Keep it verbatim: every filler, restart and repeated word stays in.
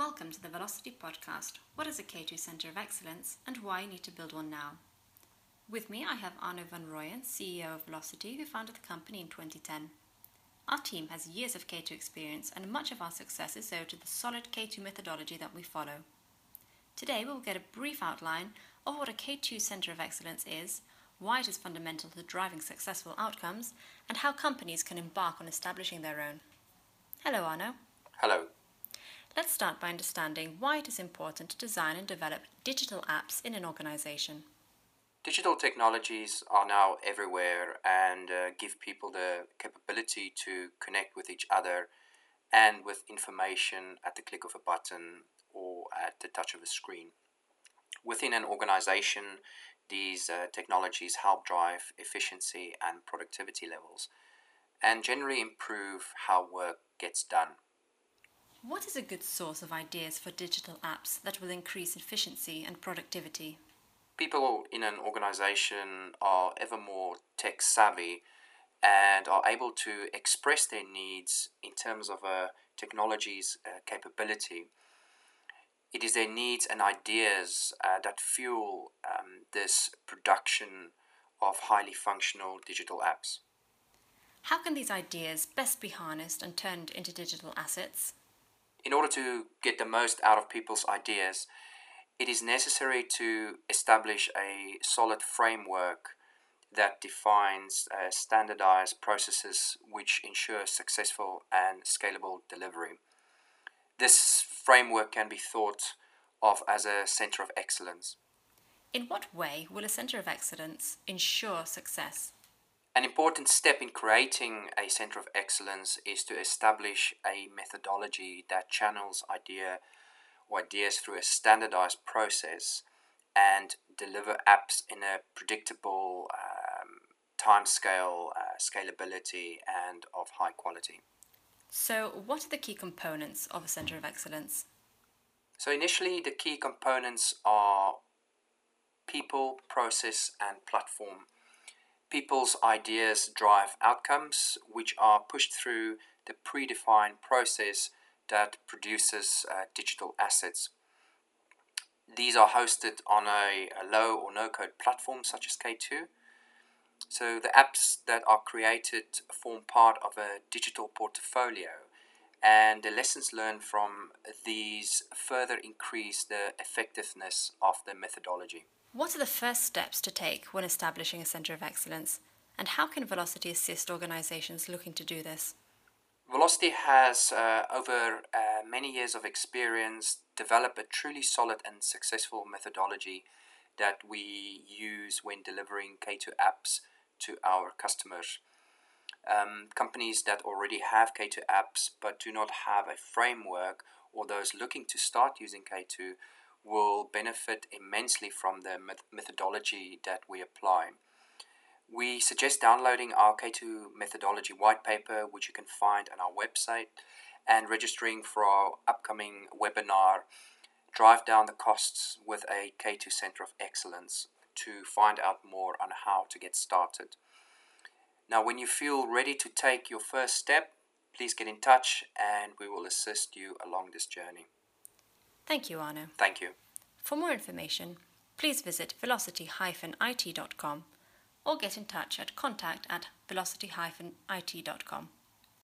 Welcome to the Velocity Podcast. What is a K two Centre of Excellence and why you need to build one now? With me I have Arno van Rooyen, C E O of Velocity, who founded the company in twenty ten. Our team has years of K two experience and much of our success is owed to the solid K two methodology that we follow. Today we will get a brief outline of what a K two Centre of Excellence is, why it is fundamental to driving successful outcomes, and how companies can embark on establishing their own. Hello Arno. Hello. Let's start by understanding why it is important to design and develop digital apps in an organization. Digital technologies are now everywhere and uh, give people the capability to connect with each other and with information at the click of a button or at the touch of a screen. Within an organization, these uh, technologies help drive efficiency and productivity levels and generally improve how work gets done. What is a good source of ideas for digital apps that will increase efficiency and productivity? People in an organization are ever more tech savvy and are able to express their needs in terms of a technology's uh, capability. It is their needs and ideas uh, that fuel um, this production of highly functional digital apps. How can these ideas best be harnessed and turned into digital assets? In order to get the most out of people's ideas, it is necessary to establish a solid framework that defines uh, standardized processes which ensure successful and scalable delivery. This framework can be thought of as a center of excellence. In what way will a center of excellence ensure success? An important step in creating a center of excellence is to establish a methodology that channels idea or ideas through a standardized process and deliver apps in a predictable um, timescale, uh, scalability, and of high quality. So, what are the key components of a center of excellence? So initially, the key components are people, process, and platform. People's ideas drive outcomes which are pushed through the predefined process that produces uh, digital assets. These are hosted on a, a low or no-code platform such as K two. So the apps that are created form part of a digital portfolio, and the lessons learned from these further increase the effectiveness of the methodology. What are the first steps to take when establishing a Centre of Excellence, and how can Velocity assist organizations looking to do this? Velocity has, uh, over uh, many years of experience, developed a truly solid and successful methodology that we use when delivering K two apps to our customers. Um, companies that already have K two apps but do not have a framework, or those looking to start using K two, will benefit immensely from the methodology that we apply. We suggest downloading our K two methodology white paper, which you can find on our website, and registering for our upcoming webinar, Drive Down the Costs with a K two Center of Excellence, to find out more on how to get started. Now, when you feel ready to take your first step, please get in touch and we will assist you along this journey. Thank you, Arno. Thank you. For more information, please visit velocity dash I T dot com or get in touch at contact at velocity dash I T dot com.